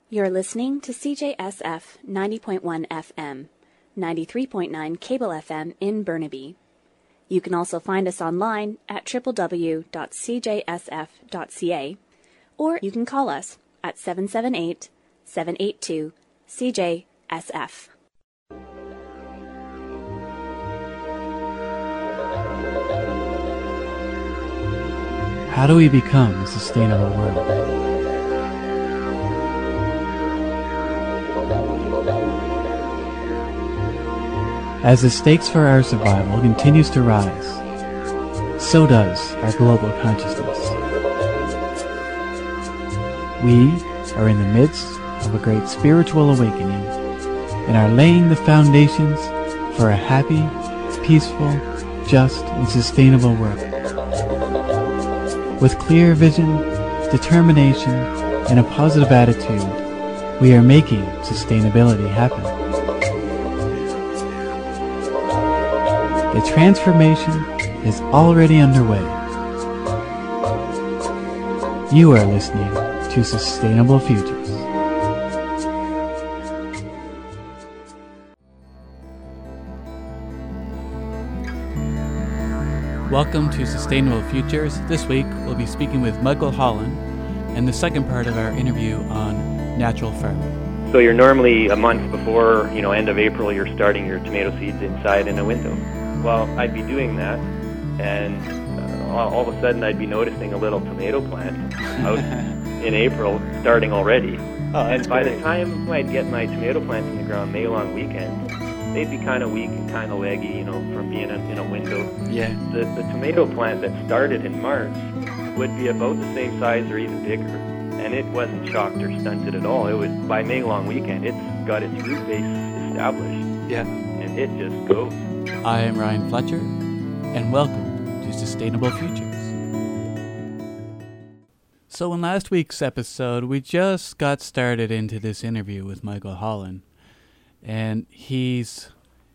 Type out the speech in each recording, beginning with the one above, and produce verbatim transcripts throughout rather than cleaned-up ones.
You're listening to C J S F ninety point one F M, ninety-three point nine Cable F M in Burnaby. You can also find us online at w w w dot c j s f dot c a, or you can call us at seven seven eight, seven eight two, C J S F. How do we become a sustainable world? As the stakes for our survival continues to rise, so does our global consciousness. We are in the midst of a great spiritual awakening and are laying the foundations for a happy, peaceful, just, and sustainable world. With clear vision, determination, and a positive attitude, we are making sustainability happen. The transformation is already underway. You are listening to Sustainable Futures. Welcome to Sustainable Futures. This week we'll be speaking with Michael Holland and the second part of our interview on natural farming. So you're normally a month before, you know, end of April, you're starting your tomato seeds inside in a window. Well, I'd be doing that, and uh, all of a sudden I'd be noticing a little tomato plant out in April starting already. Oh, and by great. the time I'd get my tomato plants in the ground May long weekend, they'd be kind of weak and kind of leggy, you know, from being in, in a window. Yeah. The, the tomato plant that started in March would be about the same size or even bigger, and it wasn't shocked or stunted at all. It was, by May long weekend, it's got its root base established. Yeah. And it just goes. I am Ryan Fletcher, and welcome to Sustainable Futures. So in last week's episode, we just got started into this interview with Michael Holland, and he's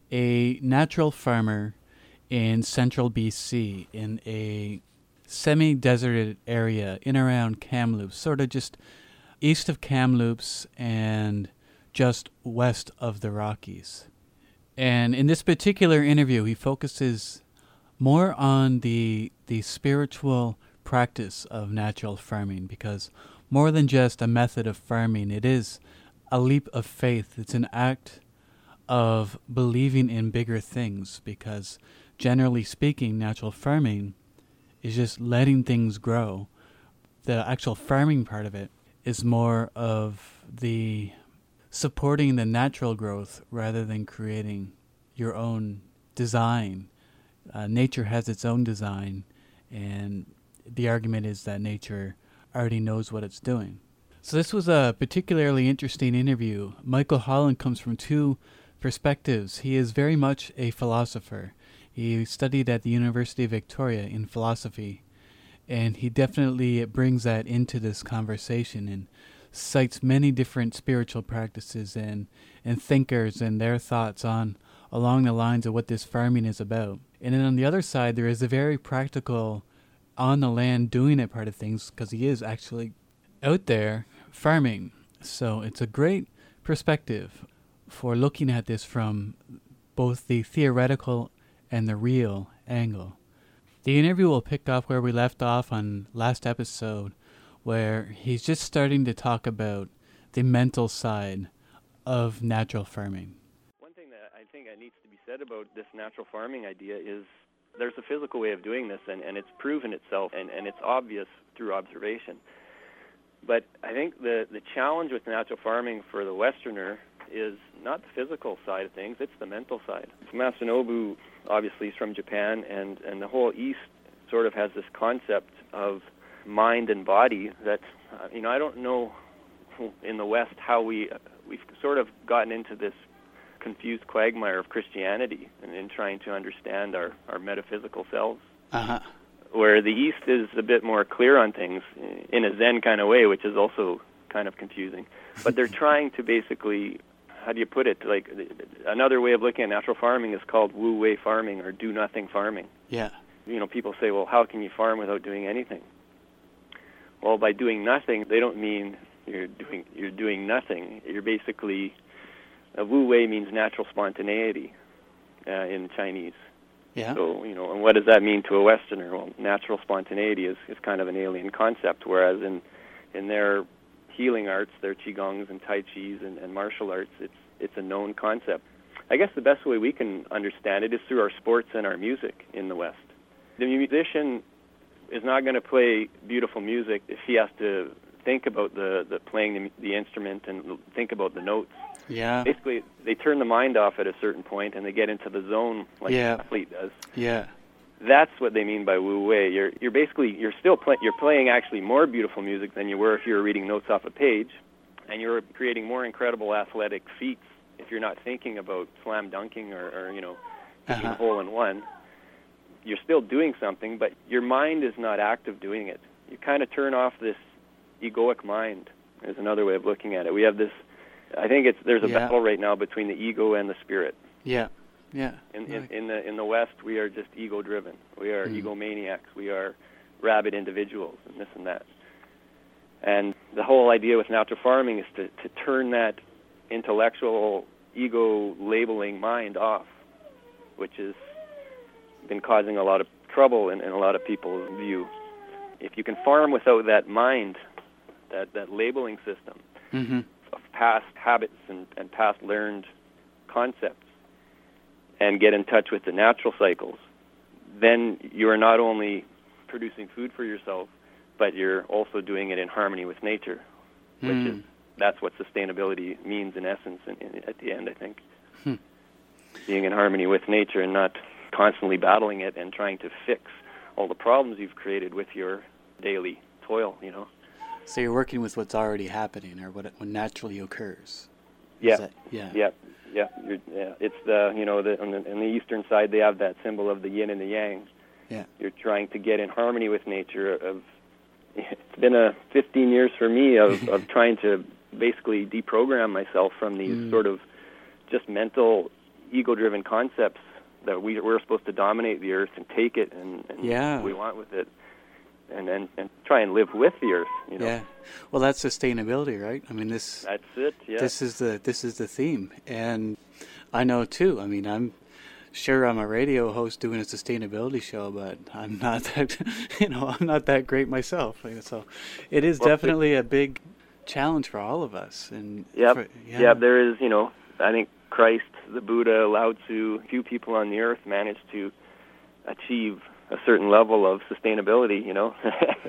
a natural farmer in central B C in a semi-deserted area in around Kamloops, sort of just east of Kamloops and just west of the Rockies. And in this particular interview, he focuses more on the the spiritual practice of natural farming, because more than just a method of farming, it is a leap of faith. It's an act of believing in bigger things, because generally speaking, natural farming is just letting things grow. The actual farming part of it is more of the supporting the natural growth rather than creating your own design. Uh, nature has its own design, and the argument is that nature already knows what it's doing. So this was a particularly interesting interview. Michael Holland comes from two perspectives. He is very much a philosopher. He studied at the University of Victoria in philosophy, and he definitely brings that into this conversation and cites many different spiritual practices and, and thinkers and their thoughts on along the lines of what this farming is about. And then on the other side, there is a very practical, on the land, doing it part of things, because he is actually out there farming. So it's a great perspective for looking at this from both the theoretical and the real angle. The interview will pick up where we left off on last episode, where he's just starting to talk about the mental side of natural farming. One thing that I think needs to be said about this natural farming idea is there's a physical way of doing this, and, and it's proven itself, and, and it's obvious through observation. But I think the, the challenge with natural farming for the Westerner is not the physical side of things, it's the mental side. Masanobu obviously is from Japan, and, and the whole East sort of has this concept of mind and body that, uh, you know, I don't know in the West how we, uh, we've sort of gotten into this confused quagmire of Christianity and in trying to understand our, our metaphysical selves. Uh-huh. Where the East is a bit more clear on things in a Zen kind of way, which is also kind of confusing. But they're trying to basically, how do you put it, like another way of looking at natural farming is called wu-wei farming or do-nothing farming. Yeah. You know, people say, well, how can you farm without doing anything? Well, by doing nothing, they don't mean, you're doing you're doing nothing. You're basically uh, Wu Wei means natural spontaneity uh, in Chinese. Yeah. So, you know, and what does that mean to a Westerner? Well, natural spontaneity is, is kind of an alien concept, whereas in in their healing arts, their Qigongs and Tai Chis and, and martial arts, it's it's a known concept. I guess the best way we can understand it is through our sports and our music in the West. The musician is not going to play beautiful music if he has to think about the, the playing the, the instrument and think about the notes. Yeah. Basically, they turn the mind off at a certain point and they get into the zone like Yeah. an athlete does. Yeah. That's what they mean by Wu Wei. You're you're basically you're still play, you're playing actually more beautiful music than you were if you were reading notes off a page, and you're creating more incredible athletic feats if you're not thinking about slam dunking or, or you know hitting Uh-huh. a hole in one. You're still doing something, but your mind is not active doing it. You kind of turn off this egoic mind. Is another way of looking at it. We have this. I think it's there's a Yeah. battle right now between the ego and the spirit. Yeah. Yeah. In, in, Right. in the in the West, we are just ego-driven. We are Mm. egomaniacs. We are rabid individuals, and this and that. And the whole idea with natural farming is to, to turn that intellectual ego-labeling mind off, which has been causing a lot of trouble in, in a lot of people's view. If you can farm without that mind, that, that labeling system Mm-hmm. of past habits and, and past learned concepts, and get in touch with the natural cycles, then you are not only producing food for yourself, but you're also doing it in harmony with nature, which Mm. is that's what sustainability means in essence. In, in, at the end, I think Hmm. being in harmony with nature and not constantly battling it and trying to fix all the problems you've created with your daily toil. You know. So you're working with what's already happening, or what what naturally occurs. Is Yeah. that- yeah. Yeah, yeah, you're, yeah. It's the you know the on, the on the eastern side they have that symbol of the yin and the yang. Yeah. You're trying to get in harmony with nature. Of it's been a fifteen years for me of of trying to basically deprogram myself from these Mm. sort of just mental ego-driven concepts that we we're supposed to dominate the earth and take it and, and Yeah. what we want with it, and, and and try and live with the earth. You know. Yeah. Well, that's sustainability, right? I mean, this That's it. Yeah. this is the this is the theme, and I know too. I mean, I'm sure I'm a radio host doing a sustainability show, but I'm not that you know I'm not that great myself. Like, so it is Well, definitely a big challenge for all of us. And Yep. for- yeah. Yep. There is, you know, I think Christ, the Buddha, Lao Tzu, few people on the earth managed to achieve a certain level of sustainability. You know,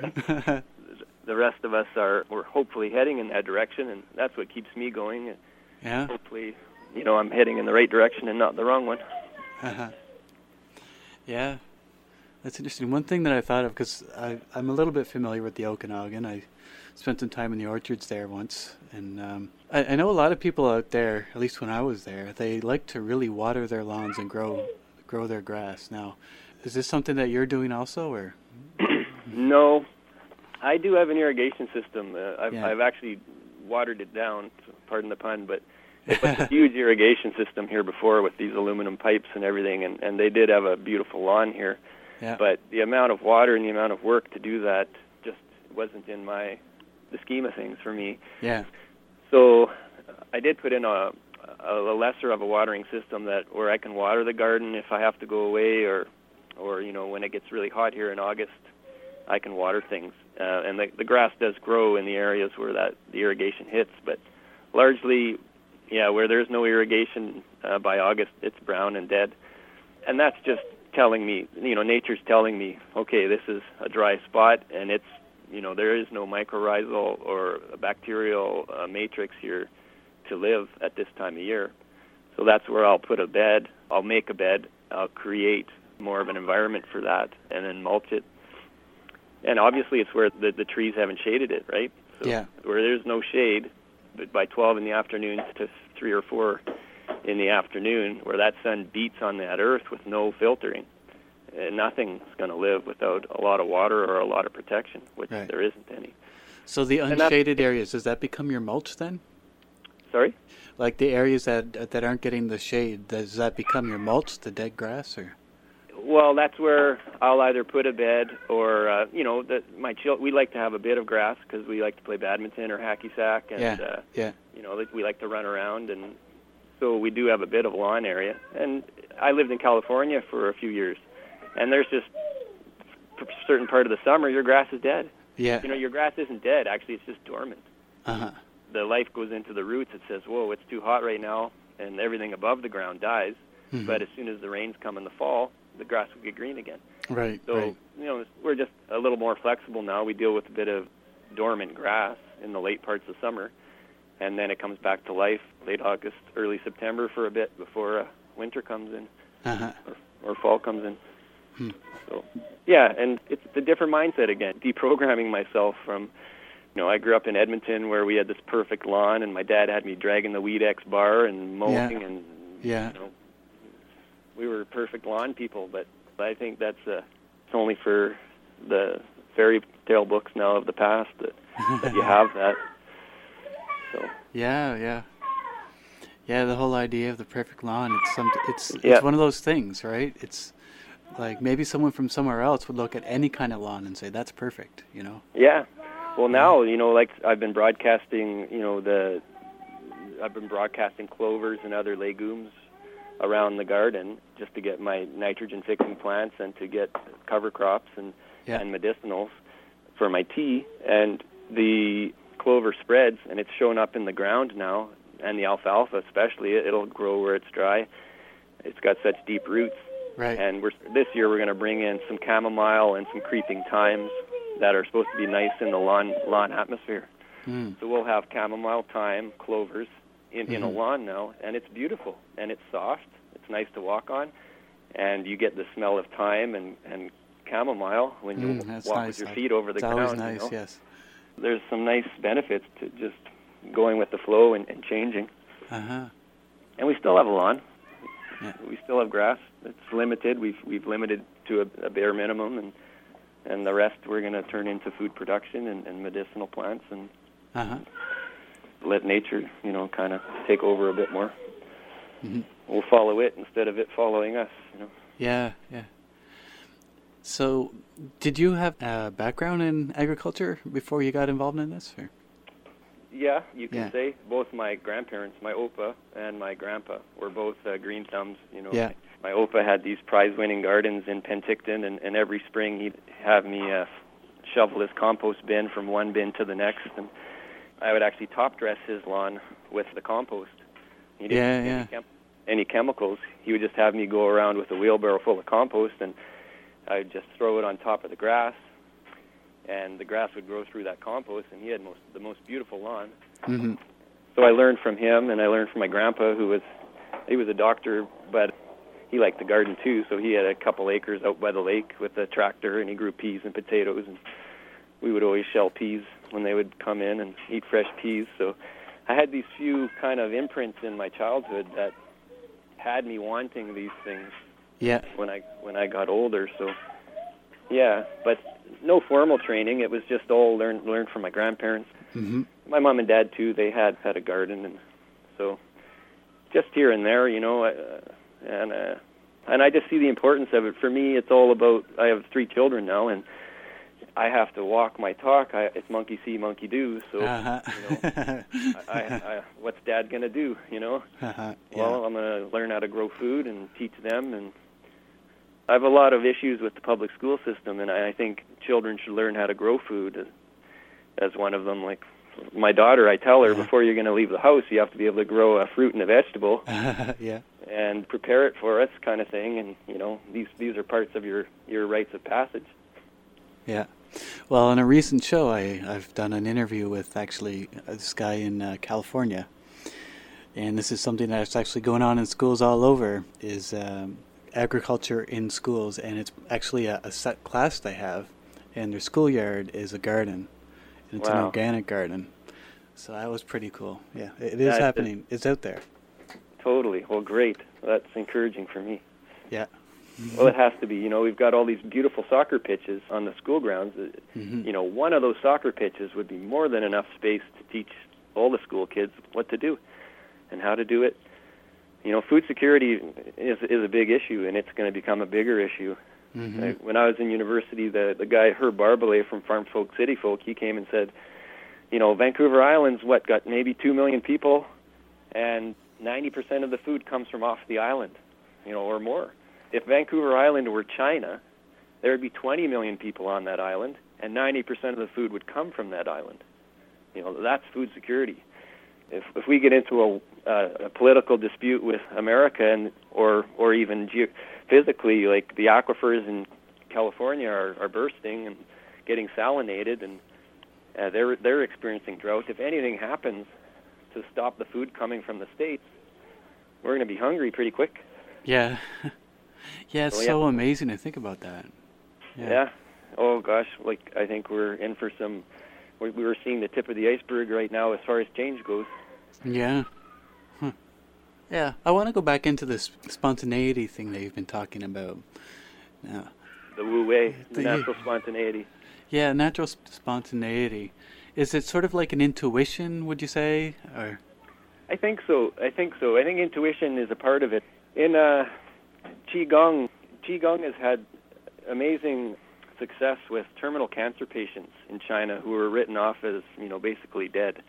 the rest of us are we're hopefully heading in that direction, and that's what keeps me going. And yeah. hopefully, you know, I'm heading in the right direction and not the wrong one. Uh-huh. Yeah, that's interesting. One thing that I thought of, because I'm a little bit familiar with the Okanagan. I spent some time in the orchards there once, and um, I, I know a lot of people out there, at least when I was there, they like to really water their lawns and grow grow their grass. Now, is this something that you're doing also, or? No, I do have an irrigation system. Uh, I've, Yeah. I've actually watered it down, pardon the pun, but they put a huge irrigation system here before with these aluminum pipes and everything, and, and they did have a beautiful lawn here. Yeah. But the amount of water and the amount of work to do that just wasn't in my the scheme of things for me. Yeah. So I did put in a, a lesser of a watering system that where I can water the garden if I have to go away, or or you know when it gets really hot here in August, I can water things. Uh, and the, the grass does grow in the areas where that the irrigation hits, but largely, yeah, where there's no irrigation uh, by August, it's brown and dead. And that's just telling me, you know, nature's telling me, okay, this is a dry spot, and it's, you know, there is no mycorrhizal or a bacterial uh, matrix here to live at this time of year. So that's where I'll put a bed. I'll make a bed. I'll create more of an environment for that, and then mulch it. And obviously it's where the, the trees haven't shaded it, right? So Yeah. where there's no shade, but by twelve in the afternoon to three or four in the afternoon, where that sun beats on that earth with no filtering, uh, nothing's going to live without a lot of water or a lot of protection, which Right. there isn't any. So the And that's- unshaded areas, does that become your mulch then? Sorry? Like the areas that that aren't getting the shade, does that become your mulch, the dead grass, or? Well, that's where I'll either put a bed or, uh, you know, the, my chil- we like to have a bit of grass because we like to play badminton or hacky sack, and Yeah, uh, yeah. you know, we like to run around, and so we do have a bit of lawn area. And I lived in California for a few years, and there's just for a certain part of the summer your grass is dead. Yeah. You know, your grass isn't dead. Actually, it's just dormant. Uh-huh. The life goes into the roots. It says, whoa, it's too hot right now, and everything above the ground dies. Mm-hmm. But as soon as the rains come in the fall, the grass will get green again. Right, So, right. you know, we're just a little more flexible now. We deal with a bit of dormant grass in the late parts of summer, and then it comes back to life late August, early September for a bit before uh, winter comes in, Uh-huh. or, or fall comes in. Hmm. So, yeah, and it's a different mindset again, deprogramming myself from, you know, I grew up in Edmonton where we had this perfect lawn, and my dad had me dragging the Weed X bar and mowing, Yeah. and, Yeah. you know, we were perfect lawn people, but I think that's uh, it's only for the fairy tale books now of the past that, that you have that. So Yeah, yeah. Yeah, the whole idea of the perfect lawn, it's some it's it's Yeah. one of those things, right? It's like maybe someone from somewhere else would look at any kind of lawn and say that's perfect, you know. yeah, well now you know, like I've been broadcasting, you know, the I've been broadcasting clovers and other legumes around the garden just to get my nitrogen fixing plants and to get cover crops and Yeah. and medicinals for my tea. And the clover spreads, and it's shown up in the ground now, and the alfalfa especially, it'll grow where it's dry. It's got such deep roots. Right. And we're this year we're going to bring in some chamomile and some creeping thymes that are supposed to be nice in the lawn lawn atmosphere. Mm. So we'll have chamomile, thyme, clovers in, in a Mhm. lawn now, and it's beautiful, and it's soft. It's nice to walk on, and you get the smell of thyme and, and chamomile when you Mm, that's walk nice. with your I- feet over the It's ground. always you nice, know? yes. There's some nice benefits to just going with the flow and, and changing. Uh-huh. And we still have a lawn. Yeah. We still have grass. It's limited. We've we've limited to a, a bare minimum, and and the rest we're going to turn into food production and, and medicinal plants, and Uh-huh. let nature, you know, kind of take over a bit more. Mhm. We'll follow it instead of it following us, you know. Yeah, yeah. So, did you have a background in agriculture before you got involved in this? Or? Yeah, you can Yeah. say both my grandparents, my opa and my grandpa, were both uh, green thumbs. You know, Yeah. my opa had these prize-winning gardens in Penticton, and, and every spring he'd have me uh, shovel his compost bin from one bin to the next, and I would actually top dress his lawn with the compost. He didn't Yeah, use yeah. Any, chem- any chemicals. He would just have me go around with a wheelbarrow full of compost, and I'd just throw it on top of the grass, and the grass would grow through that compost, and he had most, the most beautiful lawn. Mm-hmm. So I learned from him, and I learned from my grandpa, who was, he was a doctor, but he liked the garden too, so he had a couple acres out by the lake with a tractor, and he grew peas and potatoes, and we would always shell peas when they would come in and eat fresh peas. So I had these few kind of imprints in my childhood that had me wanting these things Yeah. when I when I got older. So yeah, but no formal training. It was just all learned learned from my grandparents. Mm-hmm. My mom and dad too. They had had a garden, and so just here and there, you know. Uh, and uh, and I just see the importance of it. For me, it's all about. I have three children now, and I have to walk my talk. I, it's monkey see, monkey do. So Uh-huh. you know, I, I, I, what's Dad gonna do? You know. Uh-huh. Well, Yeah. I'm going to learn how to grow food and teach them. And I have a lot of issues with the public school system, and I I think children should learn how to grow food as, as one of them. Like my daughter, I tell her, Uh-huh. before you're going to leave the house, you have to be able to grow a fruit and a vegetable Yeah. and prepare it for us, kind of thing. And, you know, these these are parts of your, your rites of passage. Yeah. Well, in a recent show, I, I've done an interview with actually uh, this guy in uh, California. And this is something that's actually going on in schools all over, is um, agriculture in schools. And it's actually a, a set class they have. And their schoolyard is a garden. And it's an Wow. organic garden. So that was pretty cool. Yeah, it is Yeah, it's- happening. It's out there. Totally. Well, great. That's encouraging for me. Yeah. Well, it has to be. You know, we've got all these beautiful soccer pitches on the school grounds. Uh, Mhm. You know, one of those soccer pitches would be more than enough space to teach all the school kids what to do and how to do it. You know, food security is is a big issue, and it's going to become a bigger issue. Mm-hmm. Like, when I was in university, the the guy Herb Barbalet from Farm Folk City Folk, he came and said, you know, Vancouver Island's what got maybe two million people, and ninety percent of the food comes from off the island, you know, or more. If Vancouver Island were China, there would be twenty million people on that island, and ninety percent of the food would come from that island. You know, that's food security. If if we get into a, uh, a political dispute with America, and or or even ge- physically, like the aquifers in California are, are bursting and getting salinated, and uh, they're they're experiencing drought. If anything happens to stop the food coming from the States, we're going to be hungry pretty quick. Yeah. Yeah, it's so, so yeah. amazing to think about that. Yeah. yeah. Oh, gosh. Like, I think we're in for some... We, we were seeing the tip of the iceberg right now as far as change goes. Yeah. Huh. Yeah, I want to go back into this spontaneity thing that you've been talking about. Yeah. The Wu Wei, the, The- natural spontaneity. Yeah, natural sp- spontaneity. Is it sort of like an intuition, would you say? Or I think so. I think so. I think intuition is a part of it. In uh, Qigong, Qigong has had amazing success with terminal cancer patients in China who were written off as, you know, basically dead.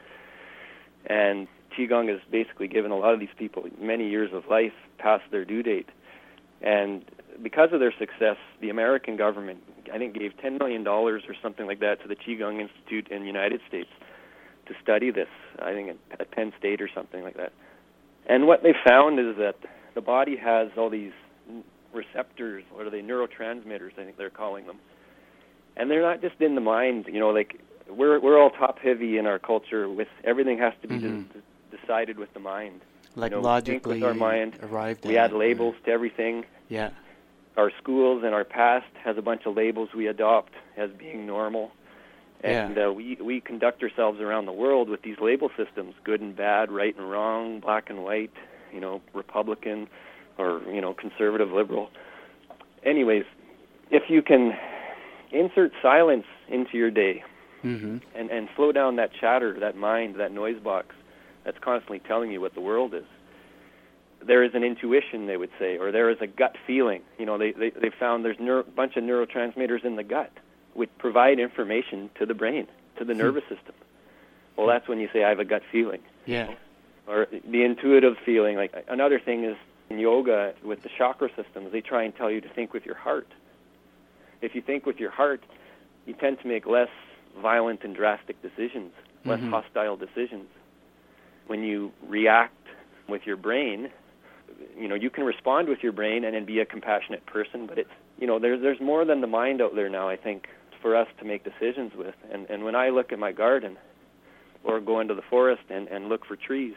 And Qigong has basically given a lot of these people many years of life past their due date. And because of their success, the American government, I think, gave ten million dollars or something like that to the Qigong Institute in the United States to study this, I think at, at Penn State or something like that. And what they found is that the body has all these receptors, what are they, neurotransmitters, I think they're calling them. And they're not just in the mind, you know, like we're we're all top-heavy in our culture with everything has to be Mhm. de- decided with the mind. like you know, we think logically with our mind, arrived we at? add labels to everything. Yeah. Our schools and our past has a bunch of labels we adopt as being normal. And Yeah. uh, we, we conduct ourselves around the world with these label systems, good and bad, right and wrong, black and white, you know, Republican or, you know, conservative, liberal. Anyways, if you can insert silence into your day Mm-hmm. and, and slow down that chatter, that mind, that noise box that's constantly telling you what the world is, there is an intuition, they would say, or there is a gut feeling. You know, they, they, they found there's a neuro, bunch of neurotransmitters in the gut which provide information to the brain, to the nervous system. Well, that's when you say, I have a gut feeling. Yeah. Or the intuitive feeling. Like another thing is in yoga with the chakra systems, they try and tell you to think with your heart. If you think with your heart, you tend to make less violent and drastic decisions, less Mhm. hostile decisions. When you react with your brain, you know, you can respond with your brain and then be a compassionate person, but it's, you know, there's there's more than the mind out there now, I think, for us to make decisions with. And and when I look at my garden or go into the forest and, and look for trees,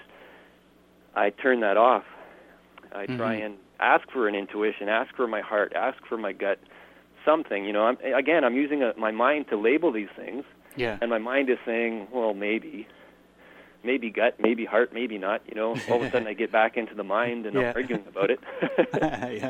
I turn that off. I try Mhm. and ask for an intuition, ask for my heart, ask for my gut, something. You know, I'm, again, I'm using a, my mind to label these things, Yeah. and my mind is saying, well, maybe, maybe gut, maybe heart, maybe not. You know, all of a sudden I get back into the mind and Yeah. I'm arguing about it. Yeah.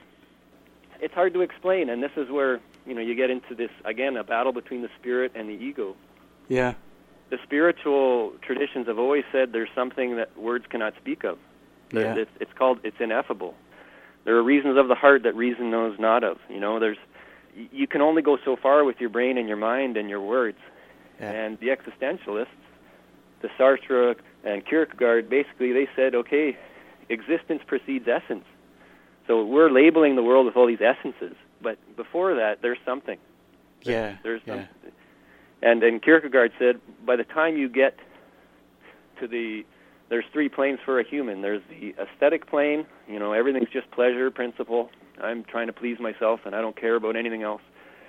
It's hard to explain, and this is where, you know, you get into this, again, a battle between the spirit and the ego. Yeah. The spiritual traditions have always said there's something that words cannot speak of. There- Yeah. It's, it's called, it's ineffable. There are reasons of the heart that reason knows not of. You know, there's, y- you can only go so far with your brain and your mind and your words. Yeah. And the existentialists, the Sartre and Kierkegaard, basically they said, okay, existence precedes essence. So we're labeling the world with all these essences, but before that, there's something. Yeah. There's yeah. something. And and Kierkegaard said, by the time you get to the, there's three planes for a human. There's the aesthetic plane, you know, everything's just pleasure, principle. I'm trying to please myself, and I don't care about anything else.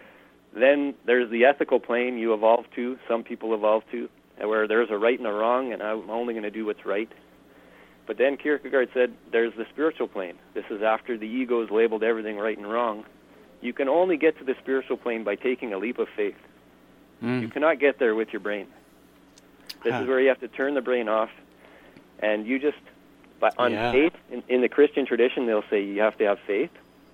Then there's the ethical plane you evolve to, some people evolve to, where there's a right and a wrong, and I'm only going to do what's right. But then Kierkegaard said, there's the spiritual plane. This is after the ego has labeled everything right and wrong. You can only get to the spiritual plane by taking a leap of faith. Mm. You cannot get there with your brain. This Huh. is where you have to turn the brain off, and you just, but on Yeah. faith, in, in the Christian tradition, they'll say you have to have faith.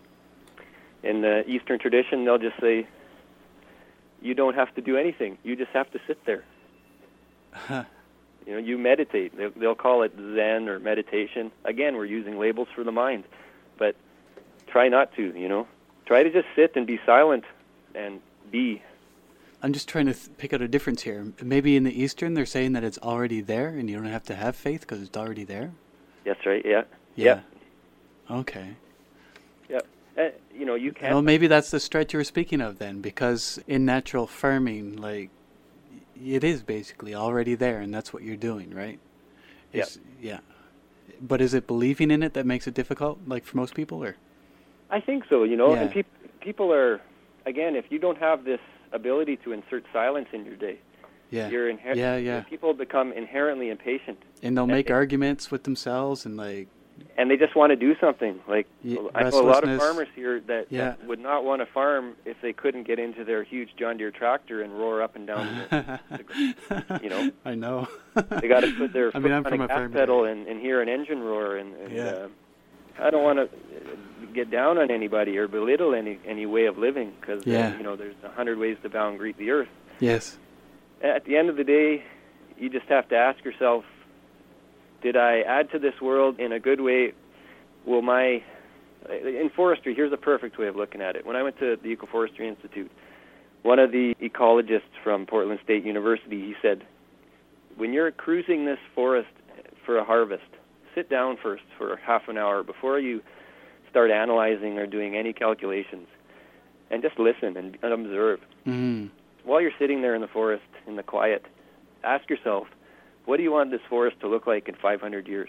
In the Eastern tradition, they'll just say you don't have to do anything. You just have to sit there. Huh. You know, you meditate. They'll, they'll call it Zen or meditation. Again, we're using labels for the mind, but try not to, you know. Try to just sit and be silent and be. I'm just trying to th- pick out a difference here. Maybe in the Eastern, they're saying that it's already there and you don't have to have faith because it's already there? That's right, yeah. Yeah. Okay. Yeah. Uh, you know, you can't... Well, maybe that's the stretch you were speaking of then, because in natural farming, like, it is basically already there, and that's what you're doing, right? Yeah. Yeah. But is it believing in it that makes it difficult, like for most people, or? I think so, you know, Yeah. and peop- people are, again, if you don't have this ability to insert silence in your day, Yeah. you're inher- Yeah, you know, yeah. people become inherently impatient. And they'll And make it- arguments with themselves and, like, And they just want to do something. Like, Yeah, I know a lot of restlessness. farmers here that, Yeah. that would not want to farm if they couldn't get into their huge John Deere tractor and roar up and down the, the you know. I know. They got to put their I foot mean, I'm on from a a gas farm pedal area. and, and hear an engine roar. And, and Yeah. uh, I don't want to get down on anybody or belittle any any way of living, because Yeah. uh, you know, there's a hundred ways to bow and greet the earth. Yes. At the end of the day, you just have to ask yourself, did I add to this world in a good way? Will my, in forestry, here's a perfect way of looking at it. When I went to the Ecoforestry Institute, one of the ecologists from Portland State University, he said, when you're cruising this forest for a harvest, sit down first for half an hour before you start analyzing or doing any calculations, and just listen and, and observe. Mm. While you're sitting there in the forest, in the quiet, ask yourself, what do you want this forest to look like in five hundred years?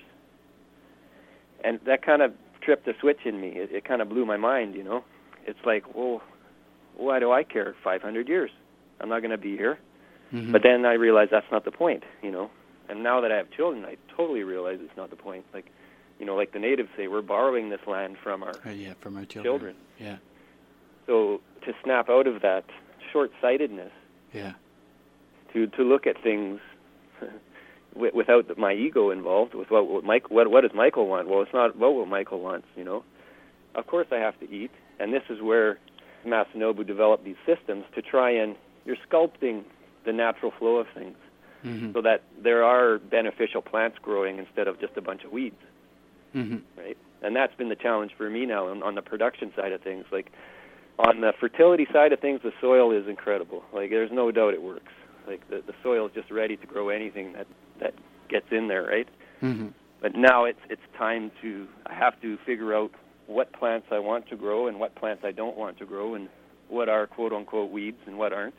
And that kind of tripped a switch in me. It, it kind of blew my mind, you know. It's like, well, why do I care five hundred years? I'm not going to be here. Mm-hmm. But then I realized that's not the point, you know. And now that I have children, I totally realize it's not the point. Like, you know, like the natives say, we're borrowing this land from our Uh, yeah, from our children. children. Yeah. So to snap out of that short-sightedness, Yeah. to to look at things wi- without my ego involved, with what what, Mike, what what does Michael want? Well, it's not about what Michael wants, you know. Of course I have to eat, and this is where Masanobu developed these systems to try and, you're sculpting the natural flow of things, Mm-hmm. so that there are beneficial plants growing instead of just a bunch of weeds, Mm-hmm. right? And that's been the challenge for me now on, on the production side of things. Like, on the fertility side of things, the soil is incredible. Like, there's no doubt it works. Like, the, the soil is just ready to grow anything that, that gets in there, right? Mm-hmm. But now it's it's time to, I have to figure out what plants I want to grow and what plants I don't want to grow, and what are quote-unquote weeds and what aren't.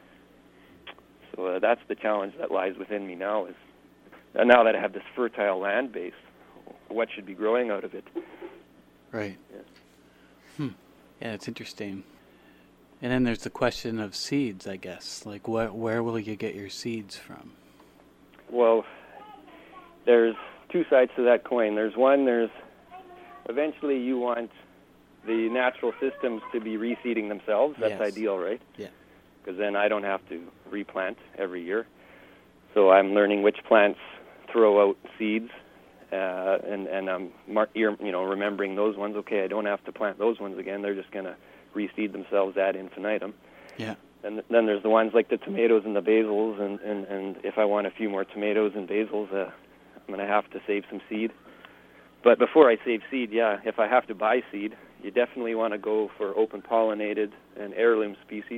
So uh, that's the challenge that lies within me now, is uh, now that I have this fertile land base, what should be growing out of it? Right. Yeah. Hmm. Yeah, it's interesting. And then there's the question of seeds, I guess. Like, where where will you get your seeds from? Well, there's two sides to that coin. There's one, there's eventually you want the natural systems to be reseeding themselves. That's Yes. ideal, right? Yeah. Because then I don't have to replant every year. So I'm learning which plants throw out seeds, uh, and and I'm mar- you know remembering those ones. Okay, I don't have to plant those ones again. They're just going to reseed themselves ad infinitum. Yeah. And then there's the ones like the tomatoes and the basils, and, and, and if I want a few more tomatoes and basils, uh, I'm going to have to save some seed. But before I save seed, yeah, if I have to buy seed, you definitely want to go for open-pollinated and heirloom species,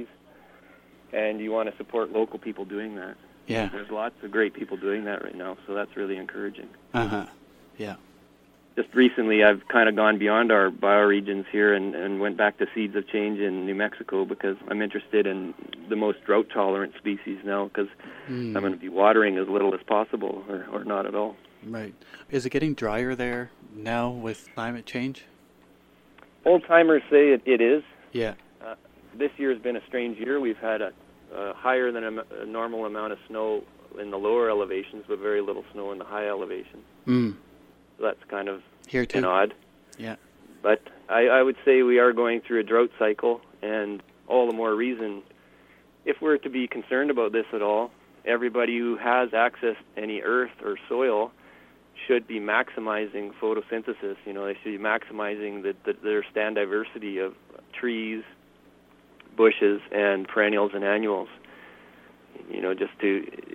and you want to support local people doing that. Yeah. There's lots of great people doing that right now, so that's really encouraging. Uh-huh. Yeah. Just recently, I've kind of gone beyond our bioregions here and, and went back to Seeds of Change in New Mexico, because I'm interested in the most drought-tolerant species now, because Mm. I'm going to be watering as little as possible, or, or not at all. Right. Is it getting drier there now with climate change? Old-timers say it, it is. Yeah. Uh, this year has been a strange year. We've had a, a higher than a, a normal amount of snow in the lower elevations, but very little snow in the high elevations. Mm. So that's kind of Here too. an odd. Yeah. But I, I would say we are going through a drought cycle, and all the more reason, if we're to be concerned about this at all, everybody who has access to any earth or soil should be maximizing photosynthesis. You know, they should be maximizing the, the, their stand diversity of trees, bushes, and perennials and annuals. You know, just to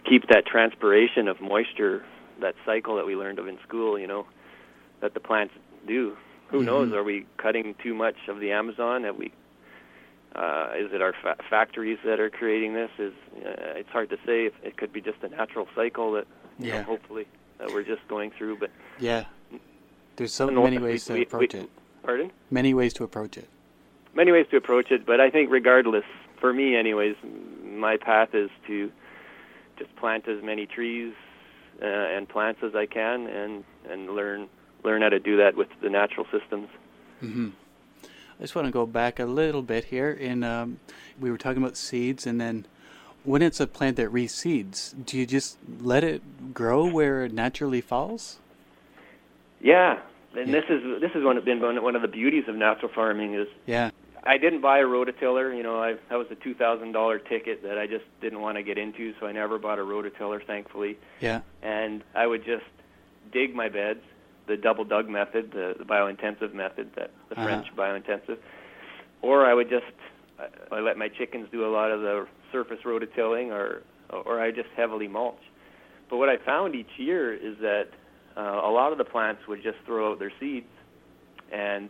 keep that transpiration of moisture, that cycle that we learned of in school, you know, that the plants do. Who mm-hmm. knows? Are we cutting too much of the Amazon? Have we? Uh, is it our fa- factories that are creating this? Is uh, it's hard to say. If it could be just a natural cycle that, you yeah. know, hopefully, that we're just going through. But yeah, there's so many ways we, to approach we, it. Pardon? Many ways to approach it. Many ways to approach it, but I think regardless, for me, anyways, my path is to just plant as many trees uh, and plants as I can, and and learn. learn how to do that with the natural systems. Mm-hmm. I just want to go back a little bit here. In um, we were talking about seeds, and then when it's a plant that reseeds, do you just let it grow where it naturally falls? Yeah, and yeah. this is this is one of been one of the beauties of natural farming is. Yeah. I didn't buy a rototiller. You know, I, that was a two thousand dollars ticket that I just didn't want to get into, so I never bought a rototiller, thankfully. Yeah. And I would just dig my beds. The double dug method, the, the biointensive method, that the uh-huh. French biointensive, or I would just I, I let my chickens do a lot of the surface rototilling, or or I just heavily mulch. But what I found each year is that uh, a lot of the plants would just throw out their seeds, and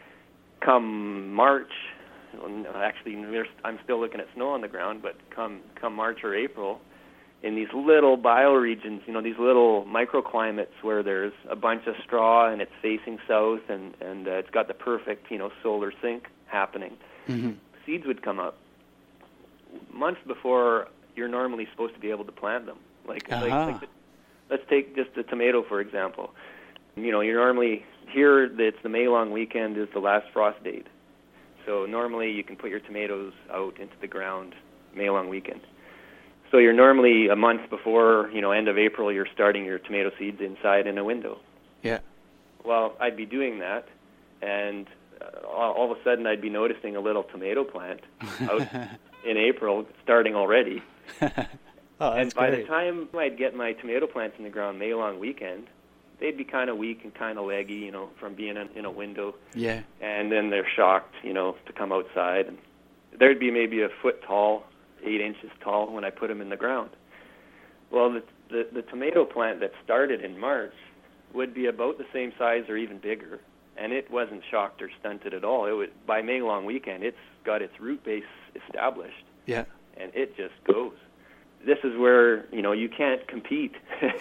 come March, actually I'm still looking at snow on the ground, but come come March or April, in these little bioregions, you know, these little microclimates where there's a bunch of straw and it's facing south and, and uh, it's got the perfect, you know, solar sink happening. Mm-hmm. Seeds would come up months before you're normally supposed to be able to plant them. Like, uh-huh. like, like the, let's take just the tomato, for example. You know, you're normally, here it's the May long weekend is the last frost date. So normally you can put your tomatoes out into the ground May long weekend. So you're normally a month before, you know, end of April, you're starting your tomato seeds inside in a window. Yeah. Well, I'd be doing that, and uh, all, all of a sudden I'd be noticing a little tomato plant out in April starting already. Oh, and by great. the time I'd get my tomato plants in the ground May long weekend, they'd be kind of weak and kind of leggy, you know, from being in, in a window. Yeah. And then they're shocked, you know, to come outside. And there'd be maybe a foot tall, eight inches tall when I put them in the ground. Well, the, the the tomato plant that started in March would be about the same size or even bigger, and it wasn't shocked or stunted at all. It would, by May long weekend, it's got its root base established. Yeah. And it just goes. This is where, you know, you can't compete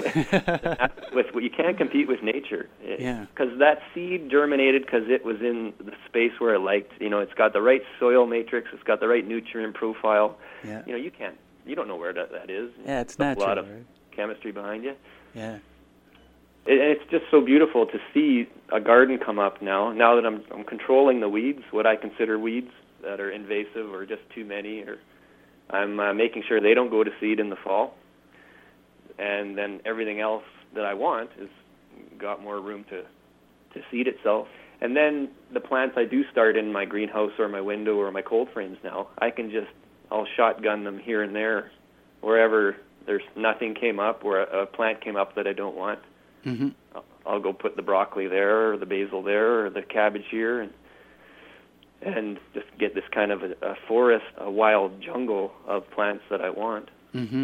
with you can't compete with nature. Yeah. Because that seed germinated because it was in the space where it liked. You know, it's got the right soil matrix. It's got the right nutrient profile. Yeah. You know, you can't. You don't know where that, that is. Yeah, it's There's natural. A lot of right? chemistry behind you. Yeah. It, and it's just so beautiful to see a garden come up now. Now that I'm I'm controlling the weeds, what I consider weeds that are invasive or just too many, or I'm uh, making sure they don't go to seed in the fall, and then everything else that I want has got more room to, to seed itself. And then the plants I do start in my greenhouse or my window or my cold frames now, I can just, I'll shotgun them here and there, wherever there's nothing came up, or a, a plant came up that I don't want. Mm-hmm. I'll, I'll go put the broccoli there, or the basil there, or the cabbage here, and and just get this kind of a, a forest, a wild jungle of plants that I want. Mm-hmm.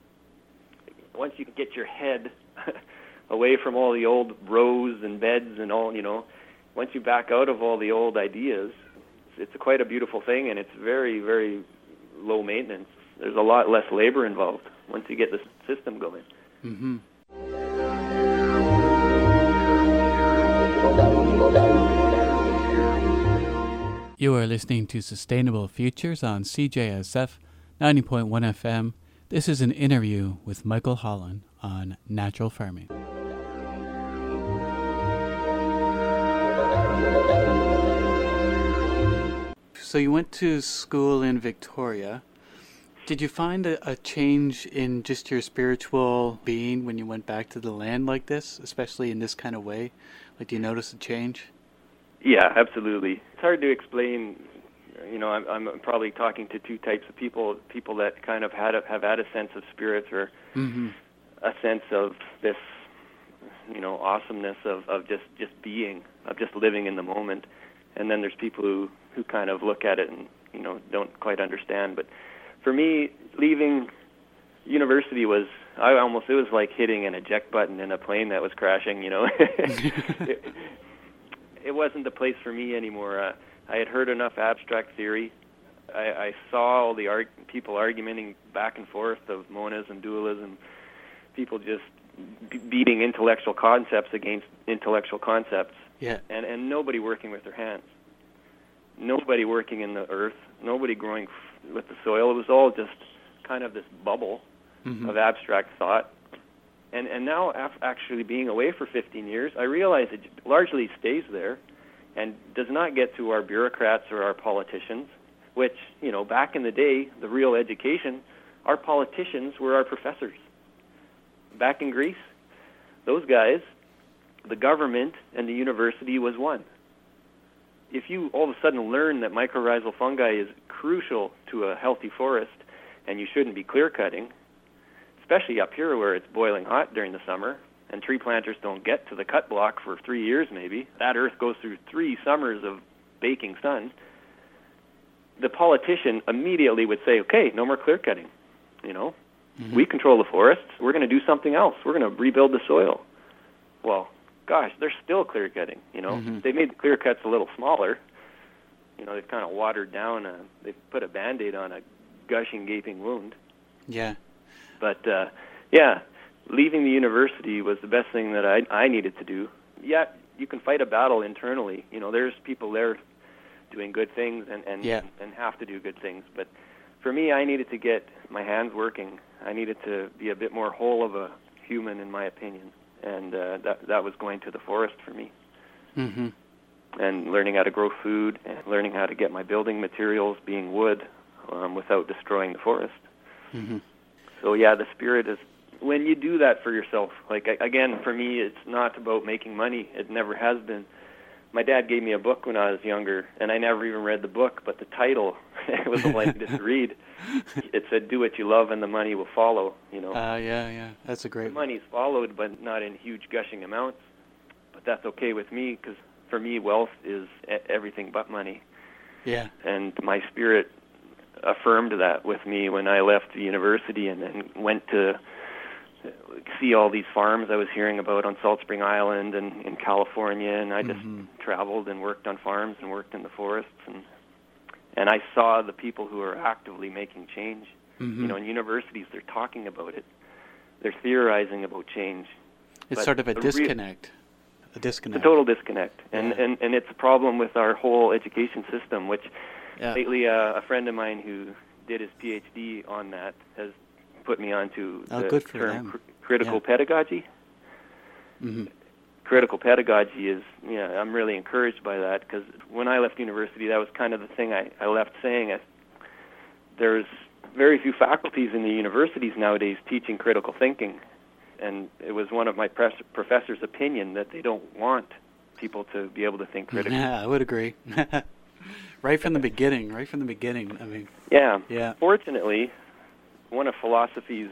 Once you get your head away from all the old rows and beds and all, you know, once you back out of all the old ideas, it's a quite a beautiful thing, and it's very, very low maintenance. There's a lot less labor involved once you get the system going. Mm-hmm. You are listening to Sustainable Futures on C J S F ninety point one F M. This is an interview with Michael Holland on natural farming. So you went to school in Victoria. Did you find a, a change in just your spiritual being when you went back to the land like this, especially in this kind of way? Like, do you notice a change? Yeah, absolutely. It's hard to explain. You know, I'm, I'm probably talking to two types of people: people that kind of had a, have had a sense of spirit, or mm-hmm. a sense of this, you know, awesomeness of, of just, just being, of just living in the moment. And then there's people who, who kind of look at it and, you know, don't quite understand. But for me, leaving university was I almost, it was like hitting an eject button in a plane that was crashing, you know. it, it wasn't the place for me anymore. Uh, I had heard enough abstract theory. I, I saw all the arg- people arguing back and forth of monism, dualism, people just b- beating intellectual concepts against intellectual concepts, Yeah. and, and nobody working with their hands. Nobody working in the earth, nobody growing f- with the soil. It was all just kind of this bubble Mm-hmm. of abstract thought. And and now, af- actually being away for fifteen years, I realize it largely stays there and does not get to our bureaucrats or our politicians, which, you know, back in the day, the real education, our politicians were our professors. Back in Greece, those guys, the government and the university was one. If you all of a sudden learn that mycorrhizal fungi is crucial to a healthy forest and you shouldn't be clear-cutting, especially up here where it's boiling hot during the summer and tree planters don't get to the cut block for three years maybe, that earth goes through three summers of baking sun, the politician immediately would say, okay, no more clear-cutting, you know. Mm-hmm. We control the forests. We're going to do something else. We're going to rebuild the soil. Well, gosh, they're still clear-cutting, you know. Mm-hmm. They made the clear cuts a little smaller. You know, they've kind of watered down, a, they've put a Band-Aid on a gushing, gaping wound. Yeah. But, uh, yeah, leaving the university was the best thing that I, I needed to do. Yeah, you can fight a battle internally. You know, there's people there doing good things and, and, yeah. and have to do good things. But for me, I needed to get my hands working. I needed to be a bit more whole of a human, in my opinion. And uh, that that was going to the forest for me. Mm-hmm. And learning how to grow food and learning how to get my building materials, being wood, um, without destroying the forest. Mm-hmm. So, yeah, the spirit is, when you do that for yourself, like, again, for me, it's not about making money. It never has been. My dad gave me a book when I was younger, and I never even read the book, but the title, it was all I needed to read. It said, do what you love and the money will follow, you know. Uh, yeah, yeah, that's a great The money's followed, but not in huge gushing amounts. But that's okay with me, because for me, wealth is everything but money. Yeah. And my spirit affirmed that with me when I left the university and then went to see all these farms I was hearing about on Salt Spring Island and in California, and I just mm-hmm. traveled and worked on farms and worked in the forests, and and I saw the people who are actively making change. Mm-hmm. You know, in universities, they're talking about it. They're theorizing about change. It's but sort of a disconnect. Re- a disconnect. It's a total disconnect. And, yeah. and, and it's a problem with our whole education system, which yeah. lately uh, a friend of mine who did his P H D on that has put me onto oh, the good for term them. cr- critical yeah. pedagogy. Mm-hmm. Critical pedagogy is, yeah, I'm really encouraged by that, because when I left university, that was kind of the thing I, I left saying. I, there's very few faculties in the universities nowadays teaching critical thinking, and it was one of my pres- professors' opinion that they don't want people to be able to think critically. Yeah, I would agree. Right from the beginning, right from the beginning, I mean. Yeah. Yeah. Fortunately, one of philosophy's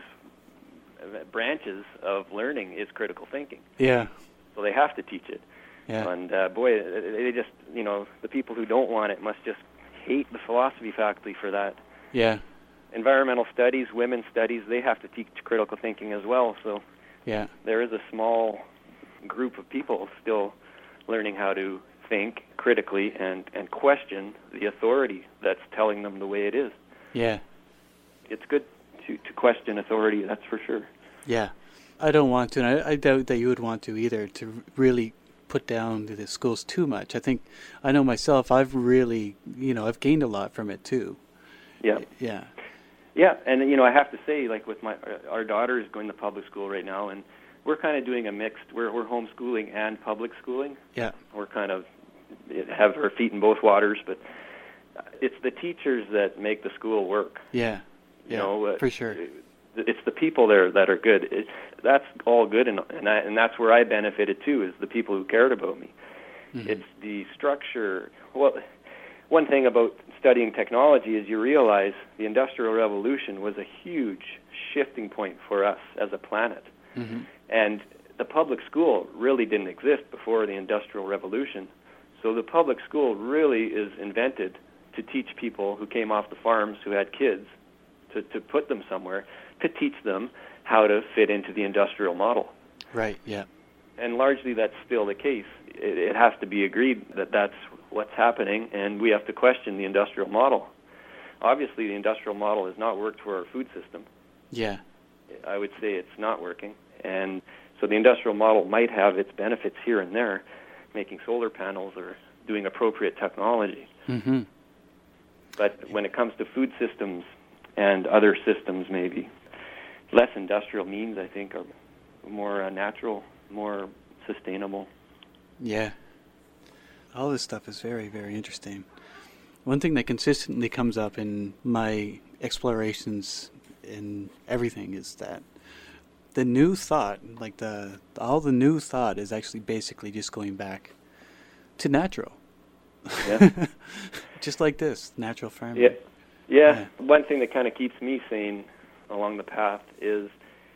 branches of learning is critical thinking. Yeah. So they have to teach it. Yeah. And, uh, boy, they just, you know, the people who don't want it must just hate the philosophy faculty for that. Yeah. Environmental studies, women's studies, they have to teach critical thinking as well. So yeah. there is a small group of people still learning how to think critically and, and question the authority that's telling them the way it is. Yeah. It's good to, to question authority, that's for sure. Yeah. I don't want to, and I, I doubt that you would want to either, to really put down the schools too much. I think, I know myself, I've really, you know, I've gained a lot from it too. Yeah. Yeah. Yeah, and, you know, I have to say, like, with my, our daughter is going to public school right now, and we're kind of doing a mixed, we're, we're homeschooling and public schooling. Yeah. We're kind of, have our feet in both waters, but it's the teachers that make the school work. Yeah. Yeah, you know, uh, for sure. It's the people there that are good. It, that's all good, and and, I, and that's where I benefited too, is the people who cared about me. Mm-hmm. It's the structure. Well, one thing about studying technology is you realize the Industrial Revolution was a huge shifting point for us as a planet. Mm-hmm. And the public school really didn't exist before the Industrial Revolution. So the public school really is invented to teach people who came off the farms who had kids, to, to put them somewhere, to teach them how to fit into the industrial model. Right, yeah. And largely that's still the case. It, it has to be agreed that that's what's happening, and we have to question the industrial model. Obviously, the industrial model has not worked for our food system. Yeah. I would say it's not working. And so the industrial model might have its benefits here and there, making solar panels or doing appropriate technology. Mm-hmm. But when it comes to food systems and other systems, maybe less industrial means, I think, are more uh, natural, more sustainable. Yeah. All this stuff is very, very interesting. One thing that consistently comes up in my explorations in everything is that the new thought, like the all the new thought is actually basically just going back to natural. Yeah. Just like this, natural farming. Yeah. Yeah. Yeah. One thing that kind of keeps me sane along the path is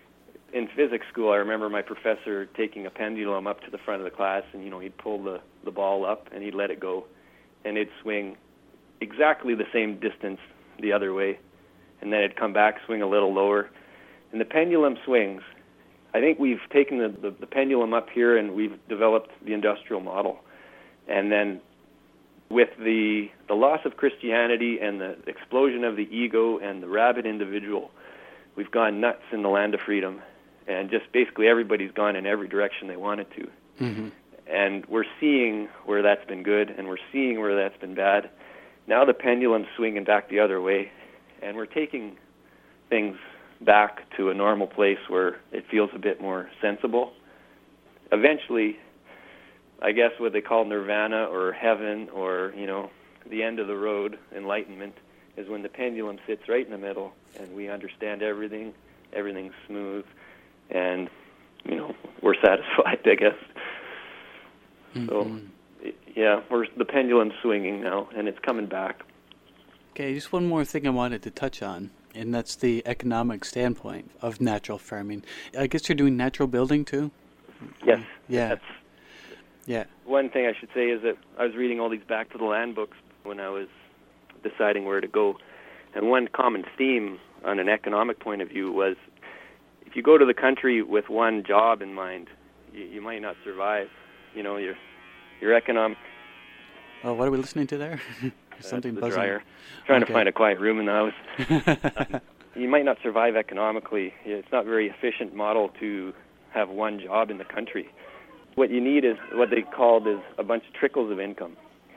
in physics school, I remember my professor taking a pendulum up to the front of the class, and, you know, he'd pull the, the ball up and he'd let it go, and it'd swing exactly the same distance the other way, and then it'd come back, swing a little lower. And the pendulum swings. I think we've taken the, the, the pendulum up here and we've developed the industrial model. And then with the the loss of Christianity and the explosion of the ego and the rabid individual, we've gone nuts in the land of freedom. And just basically everybody's gone in every direction they wanted to. Mm-hmm. And we're seeing where that's been good, and we're seeing where that's been bad. Now the pendulum's swinging back the other way, and we're taking things back to a normal place where it feels a bit more sensible. Eventually, I guess what they call nirvana or heaven or, you know, the end of the road, enlightenment, is when the pendulum sits right in the middle and we understand everything, everything's smooth, and, you know, we're satisfied, I guess. Mm-hmm. So, yeah, we're, the pendulum's swinging now, and it's coming back. Okay, just one more thing I wanted to touch on, and that's the economic standpoint of natural farming. I guess you're doing natural building too? Yes. Yeah. That's Yeah. one thing I should say is that I was reading all these Back to the Land books when I was deciding where to go, and one common theme on an economic point of view was if you go to the country with one job in mind, you, you might not survive. You know, your your economic... Oh, what are we listening to there? Something the buzzing. dryer. Trying Okay. to find a quiet room in the house. um, you might not survive economically. It's not a very efficient model to have one job in the country. What you need is what they called is a bunch of trickles of income.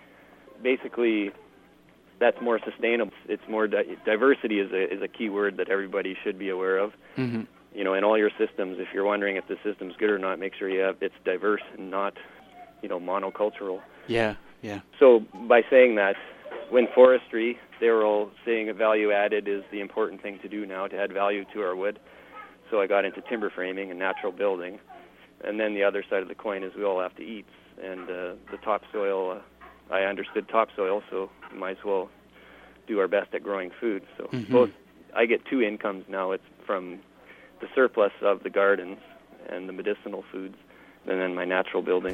Basically, that's more sustainable. It's more di- diversity is a is a key word that everybody should be aware of. Mm-hmm. You know, in all your systems, if you're wondering if the system's good or not, make sure you have it's diverse and not, you know, monocultural. Yeah, yeah. So by saying that, when forestry, they were all saying a value added is the important thing to do now to add value to our wood. So I got into timber framing and natural building. And then the other side of the coin is we all have to eat. And uh, the topsoil, uh, I understood topsoil, so we might as well do our best at growing food. So Mm-hmm. both, I get two incomes now. It's from the surplus of the gardens and the medicinal foods, and then my natural building.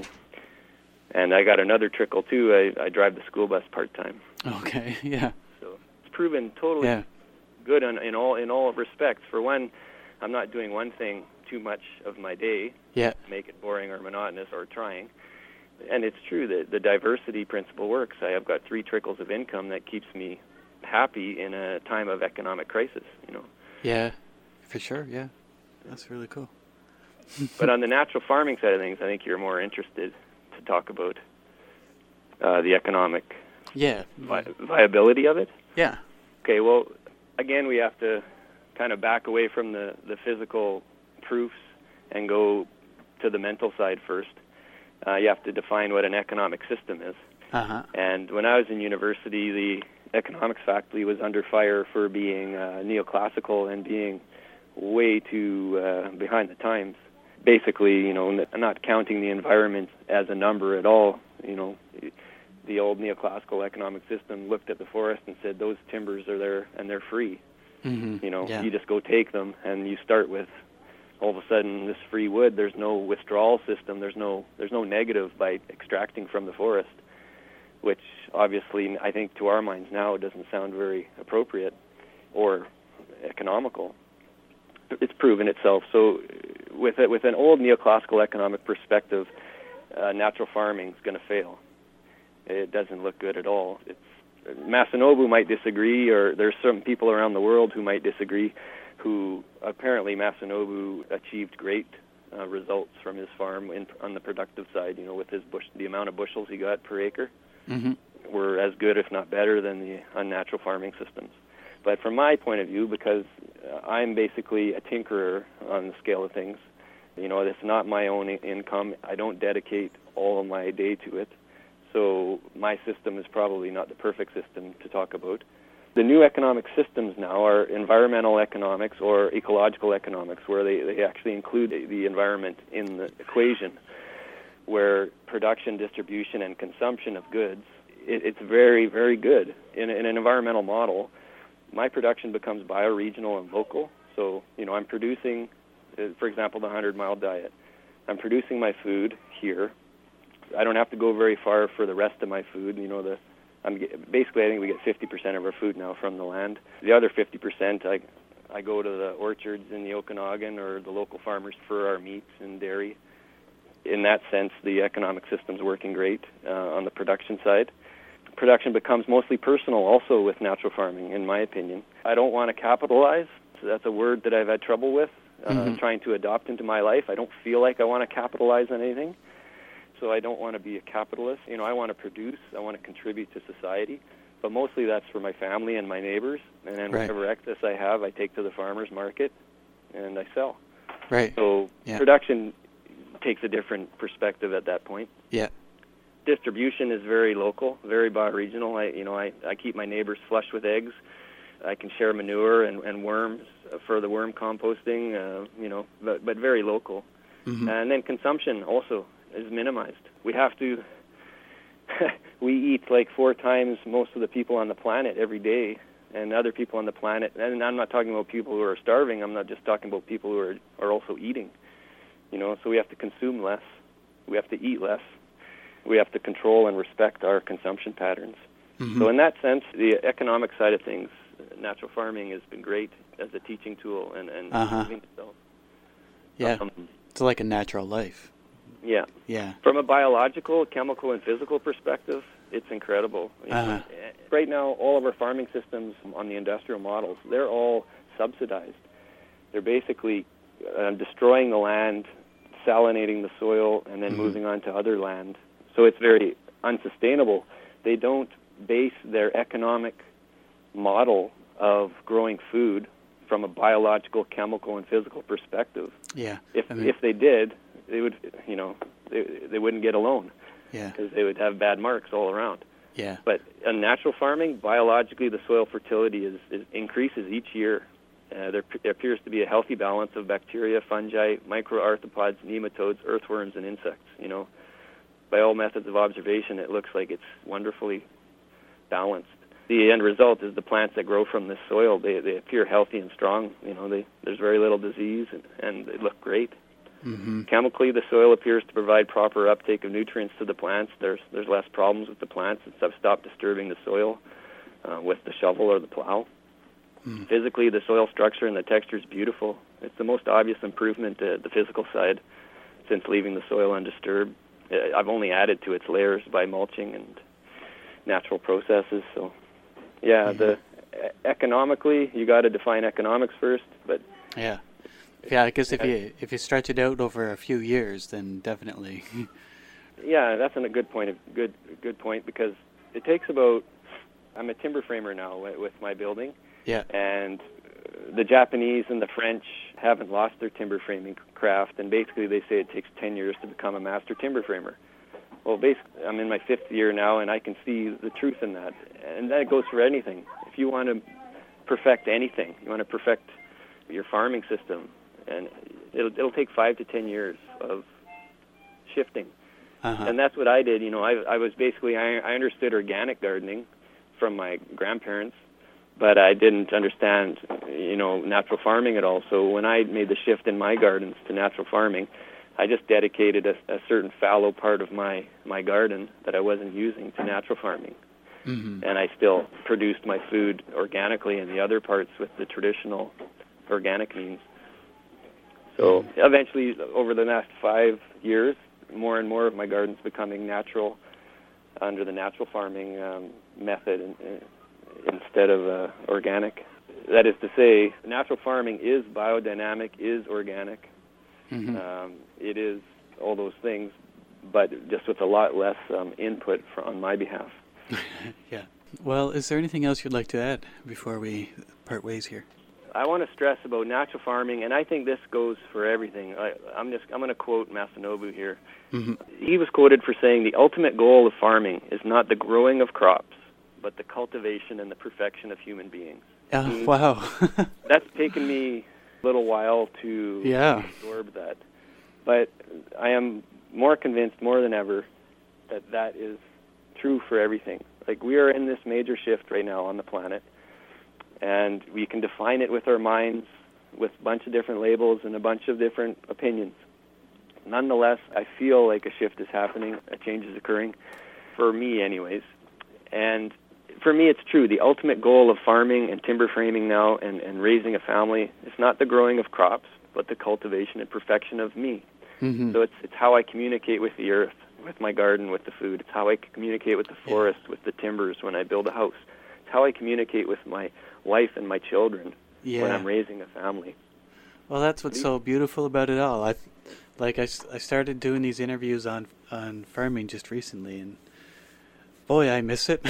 And I got another trickle, too. I, I drive the school bus part-time. Okay, yeah. So it's proven totally Yeah. good on, in all in all respects. For one, I'm not doing one thing too much of my day Yeah. to make it boring or monotonous or trying. And it's true that the diversity principle works. I have got three trickles of income that keeps me happy in a time of economic crisis, you know. Yeah, for sure, yeah. That's really cool. But on the natural farming side of things, I think you're more interested to talk about uh, the economic Yeah. vi- viability of it. Yeah. Okay, well, again, we have to kind of back away from the, the physical proofs and go to the mental side first. Uh, you have to define what an economic system is. Uh-huh. And when I was in university, the economics faculty was under fire for being uh, neoclassical and being way too uh, behind the times. Basically, you know, n- not counting the environment as a number at all. You know, the old neoclassical economic system looked at the forest and said, those timbers are there and they're free. Mm-hmm. You know, yeah. you just go take them, and you start with all of a sudden this free wood. There's no withdrawal system. There's no there's no negative by extracting from the forest, which obviously I think to our minds now it doesn't sound very appropriate or economical. it's proven itself. So with a, with an old neoclassical economic perspective, uh, natural farming is going to fail. It doesn't look good at all. It's, Masanobu might disagree, or there's some people around the world who might disagree, who apparently Masanobu achieved great uh, results from his farm in, on the productive side, you know, with his bush, the amount of bushels he got per acre Mm-hmm. were as good, if not better, than the unnatural farming systems. But from my point of view, because uh, I'm basically a tinkerer on the scale of things, you know, it's not my own I- income. I don't dedicate all of my day to it. So my system is probably not the perfect system to talk about. The new economic systems now are environmental economics or ecological economics, where they, they actually include the environment in the equation, where production, distribution, and consumption of goods, it, it's very, very good. In, in an environmental model, my production becomes bioregional and local. So, you know, I'm producing, uh, for example, the hundred-mile diet. I'm producing my food here. I don't have to go very far for the rest of my food. You know, the I'm get, basically I think we get fifty percent of our food now from the land. The other fifty percent, I I go to the orchards in the Okanagan or the local farmers for our meats and dairy. In that sense, the economic system's working great uh, on the production side. Production becomes mostly personal also with natural farming, in my opinion. I don't want to capitalize. So that's a word that I've had trouble with, uh, mm-hmm. trying to adopt into my life. I don't feel like I want to capitalize on anything. So I don't want to be a capitalist. You know, I want to produce. I want to contribute to society. But mostly that's for my family and my neighbors. And then right. whatever excess I have, I take to the farmer's market and I sell. Right. So yeah. production takes a different perspective at that point. Yeah. Distribution is very local, very bioregional. I, you know, I, I keep my neighbors flush with eggs. I can share manure and, and worms for the worm composting, uh, you know, but, but very local. Mm-hmm. And then consumption also is minimized. We have to, we eat like four times most of the people on the planet every day, and other people on the planet, and I'm not talking about people who are starving, I'm not just talking about people who are, are also eating. You know, so we have to consume less. We have to eat less. We have to control and respect our consumption patterns. Mm-hmm. So in that sense, the economic side of things, natural farming has been great as a teaching tool and, and uh-huh. itself. Yeah, um, it's like a natural life. Yeah. Yeah. From a biological, chemical, and physical perspective, it's incredible. Uh-huh. Right now, all of our farming systems on the industrial models, they're all subsidized. They're basically uh, destroying the land, salinating the soil, and then mm-hmm. moving on to other land. So it's very unsustainable. They don't base their economic model of growing food from a biological, chemical, and physical perspective. Yeah. If I mean, if they did, they would, you know, they they wouldn't get a loan. Yeah. Because they would have bad marks all around. Yeah. But in natural farming, biologically, the soil fertility is, is increases each year. Uh, there, there appears to be a healthy balance of bacteria, fungi, microarthropods, nematodes, earthworms, and insects. You know, by all methods of observation, it looks like it's wonderfully balanced. The end result is the plants that grow from this soil, they they appear healthy and strong. You know, they, there's very little disease, and, and they look great. Mm-hmm. Chemically, the soil appears to provide proper uptake of nutrients to the plants. There's there's less problems with the plants. It's I've stopped disturbing the soil uh, with the shovel or the plow. Mm. Physically, the soil structure and the texture is beautiful. It's the most obvious improvement to the physical side since leaving the soil undisturbed. I've only added to its layers by mulching and natural processes. So, yeah, mm-hmm. the economically, you got to define economics first. But yeah, yeah, I guess if you if you stretch it out over a few years, then definitely. Yeah, that's a good point. Good good point because it takes about. I'm a timber framer now with my building. Yeah. And the Japanese and the French haven't lost their timber framing craft, and basically they say it takes ten years to become a master timber framer. Well, basically, I'm in my fifth year now, and I can see the truth in that. And that goes for anything. If you want to perfect anything, you want to perfect your farming system, and it'll, it'll take five to ten years of shifting. Uh-huh. And that's what I did. You know, I, I was basically, I, I understood organic gardening from my grandparents, but I didn't understand, you know, natural farming at all. So when I made the shift in my gardens to natural farming, I just dedicated a, a certain fallow part of my, my garden that I wasn't using to natural farming. Mm-hmm. And I still produced my food organically in the other parts with the traditional organic means. So eventually, over the next five years, more and more of my garden's becoming natural under the natural farming um, method in, in, instead of uh, organic. That is to say, natural farming is biodynamic, is organic. Mm-hmm. Um, it is all those things, but just with a lot less um, input for, on my behalf. Yeah. Well, is there anything else you'd like to add before we part ways here? I want to stress about natural farming, and I think this goes for everything. I, I'm just I'm going to quote Masanobu here. Mm-hmm. He was quoted for saying, "The ultimate goal of farming is not the growing of crops, but the cultivation and the perfection of human beings." Oh, Mm. wow. That's taken me a little while to Yeah. absorb that, but I am more convinced, more than ever, that that is true for everything. Like, we are in this major shift right now on the planet, and we can define it with our minds, with a bunch of different labels and a bunch of different opinions. Nonetheless, I feel like a shift is happening, a change is occurring, for me anyways. And for me, it's true. The ultimate goal of farming and timber framing now and, and raising a family is not the growing of crops, but the cultivation and perfection of me. Mm-hmm. So it's it's how I communicate with the earth, with my garden, with the food. It's how I communicate with the forest, yeah. with the timbers when I build a house. It's how I communicate with my wife and my children yeah. when I'm raising a family. Well, that's what's so beautiful about it all. I, like, I, I started doing these interviews on on farming just recently, and boy, I miss it.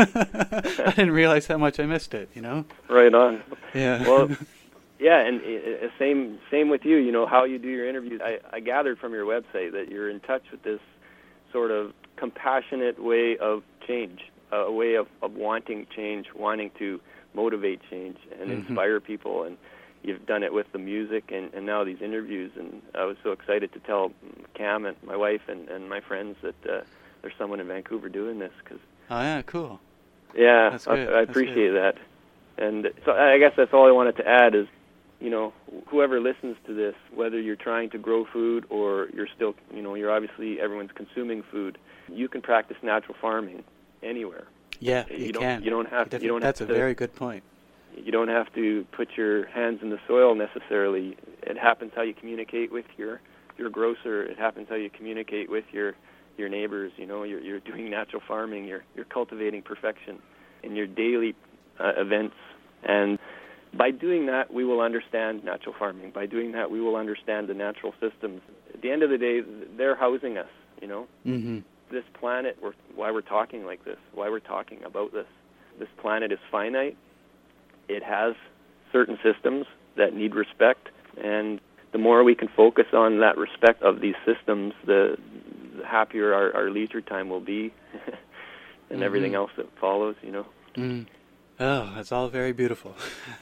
I didn't realize how much I missed it, you know? Right on. Yeah. Well, yeah, and uh, same same with you, you know, how you do your interviews. I, I gathered from your website that you're in touch with this sort of compassionate way of change, a way of, of wanting change, wanting to motivate change and mm-hmm. inspire people. And you've done it with the music and, and now these interviews. And I was so excited to tell Cam and my wife and, and my friends that uh, there's someone in Vancouver doing this. Cause, oh, yeah, cool. Yeah, That's I, good. I appreciate that. And so I guess that's all I wanted to add is, you know, whoever listens to this, whether you're trying to grow food or you're still, you know, you're obviously, everyone's consuming food, you can practice natural farming anywhere. Yeah, you, you don't, can. You don't have to. You don't That's have a to, very good point. You don't have to put your hands in the soil necessarily. It happens how you communicate with your, your grocer. It happens how you communicate with your, your neighbors. You know, you're, you're doing natural farming. You're, you're cultivating perfection in your daily uh, events. And by doing that, we will understand natural farming. By doing that, we will understand the natural systems. At the end of the day, they're housing us, you know. Mm-hmm. This planet, we're, why we're talking like this, why we're talking about this. This planet is finite. It has certain systems that need respect, and the more we can focus on that respect of these systems, the, the happier our, our leisure time will be, and mm-hmm. everything else that follows, you know. Mm. Oh, that's all very beautiful.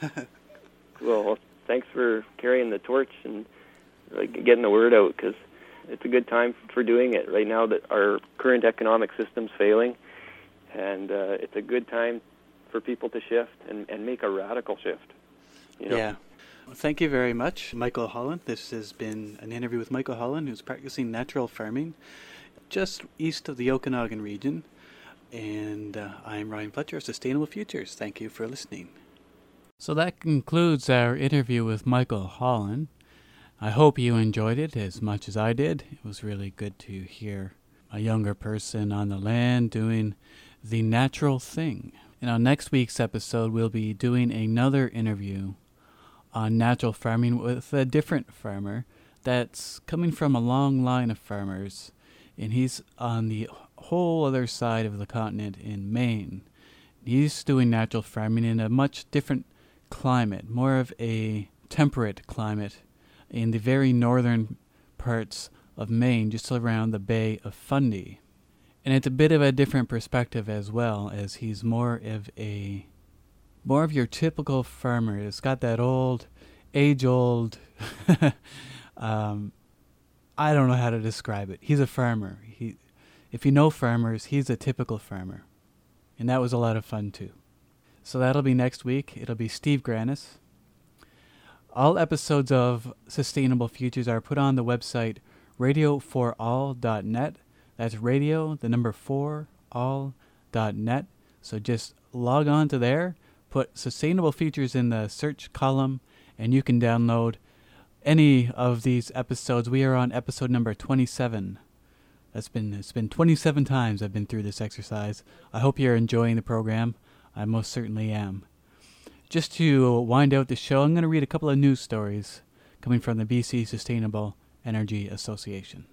Well, thanks for carrying the torch and like, getting the word out, because it's a good time for doing it right now that our current economic system's failing, and uh, it's a good time for people to shift and, and make a radical shift. You know? Yeah. Well, thank you very much, Michael Holland. This has been an interview with Michael Holland, who's practicing natural farming just east of the Okanagan region. And uh, I'm Ryan Fletcher of Sustainable Futures. Thank you for listening. So that concludes our interview with Michael Holland. I hope you enjoyed it as much as I did. It was really good to hear a younger person on the land doing the natural thing. And on next week's episode, we'll be doing another interview on natural farming with a different farmer that's coming from a long line of farmers, and he's on the whole other side of the continent in Maine. He's doing natural farming in a much different climate, more of a temperate climate in the very northern parts of Maine, just around the Bay of Fundy. And it's a bit of a different perspective as well, as he's more of a, more of your typical farmer. It's got that old, age-old, um, I don't know how to describe it. He's a farmer. He, if you know farmers, he's a typical farmer. And that was a lot of fun too. So that'll be next week. It'll be Steve Granis. All episodes of Sustainable Futures are put on the website radio for all dot net. That's radio, the number four, all dot net. So just log on to there, put Sustainable Futures in the search column, and you can download any of these episodes. We are on episode number twenty-seven. That's been it's been twenty-seven times I've been through this exercise. I hope you're enjoying the program. I most certainly am. Just to wind out the show, I'm going to read a couple of news stories coming from the B C Sustainable Energy Association.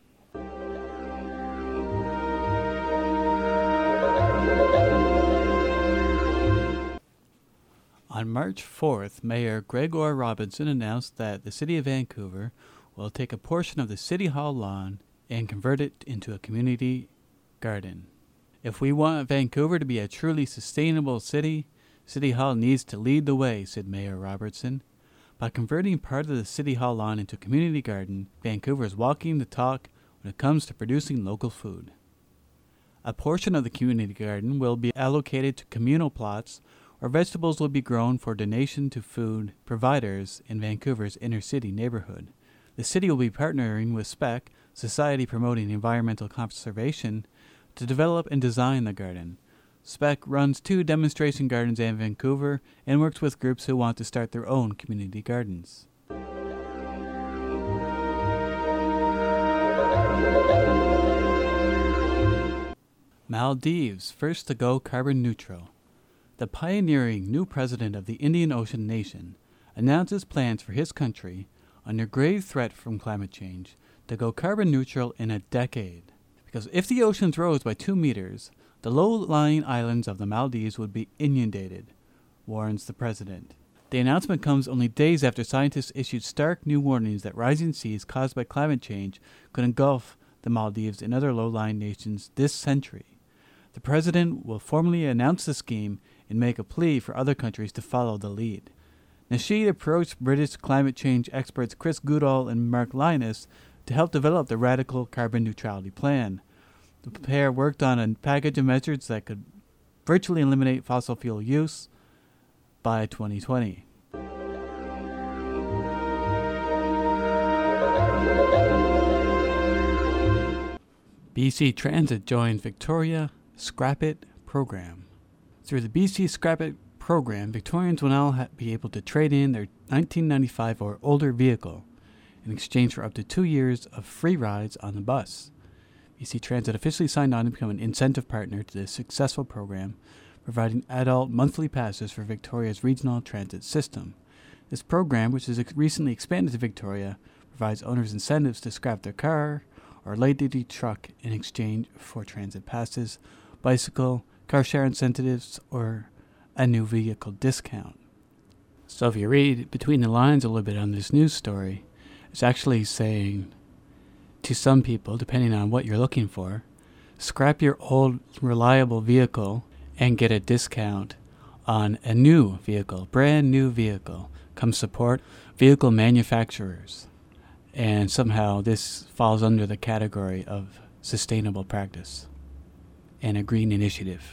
On March fourth, Mayor Gregor Robertson announced that the City of Vancouver will take a portion of the City Hall lawn and convert it into a community garden. If we want Vancouver to be a truly sustainable city, City Hall needs to lead the way, said Mayor Robertson. By converting part of the City Hall lawn into a community garden, Vancouver is walking the talk when it comes to producing local food. A portion of the community garden will be allocated to communal plots where vegetables will be grown for donation to food providers in Vancouver's inner-city neighborhood. The city will be partnering with SPEC, Society Promoting Environmental Conservation, to develop and design the garden. SPEC runs two demonstration gardens in Vancouver and works with groups who want to start their own community gardens. Maldives, first to go carbon neutral. The pioneering new president of the Indian Ocean Nation announces plans for his country, under grave threat from climate change, to go carbon neutral in a decade. Because if the oceans rose by two meters, the low-lying islands of the Maldives would be inundated, warns the president. The announcement comes only days after scientists issued stark new warnings that rising seas caused by climate change could engulf the Maldives and other low-lying nations this century. The president will formally announce the scheme and make a plea for other countries to follow the lead. Nasheed approached British climate change experts Chris Goodall and Mark Linus to help develop the radical carbon neutrality plan. The pair worked on a package of measures that could virtually eliminate fossil fuel use by twenty twenty. B C Transit joins Victoria Scrap It program. Through the B C Scrap It program, Victorians will now ha- be able to trade in their nineteen ninety-five or older vehicle in exchange for up to two years of free rides on the bus. B C Transit officially signed on to become an incentive partner to this successful program, providing adult monthly passes for Victoria's regional transit system. This program, which has ex- recently expanded to Victoria, provides owners incentives to scrap their car or light-duty truck in exchange for transit passes, bicycle, car share incentives, or a new vehicle discount. So if you read between the lines a little bit on this news story, it's actually saying to some people, depending on what you're looking for, scrap your old reliable vehicle and get a discount on a new vehicle, brand new vehicle. Come support vehicle manufacturers. And somehow this falls under the category of sustainable practice and a green initiative.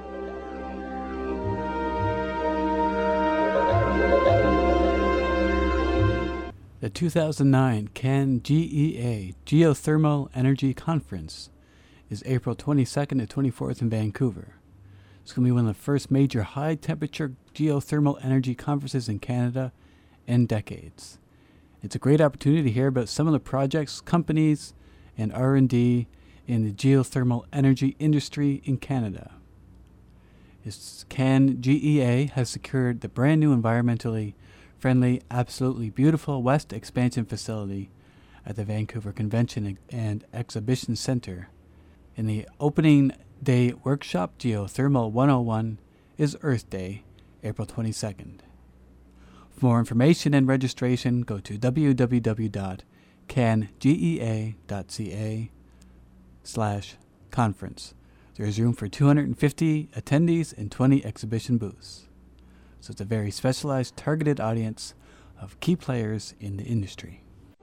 The two thousand nine Cannes G E A Geothermal Energy Conference is April twenty-second to twenty-fourth in Vancouver. It's going to be one of the first major high-temperature geothermal energy conferences in Canada in decades. It's a great opportunity to hear about some of the projects, companies, and R and D in the geothermal energy industry in Canada. Its Cannes G E A has secured the brand new environmentally friendly, absolutely beautiful West Expansion facility at the Vancouver Convention and Exhibition Centre. In the opening day workshop, Geothermal one oh one is Earth Day, April twenty-second. For more information and registration, go to w w w dot can gea dot c a slash conference. There is room for two hundred fifty attendees and twenty exhibition booths. So it's a very specialized, targeted audience of key players in the industry.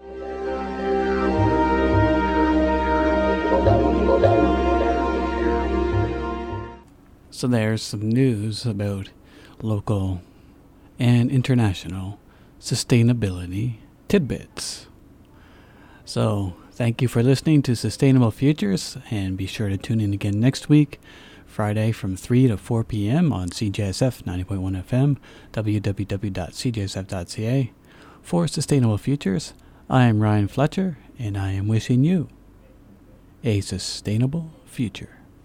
So there's some news about local and international sustainability tidbits. So thank you for listening to Sustainable Futures, and be sure to tune in again next week, Friday from three to four p.m. on C J S F ninety point one F M, w w w dot c j s f dot c a, For Sustainable Futures, I am Ryan Fletcher, and I am wishing you a sustainable future.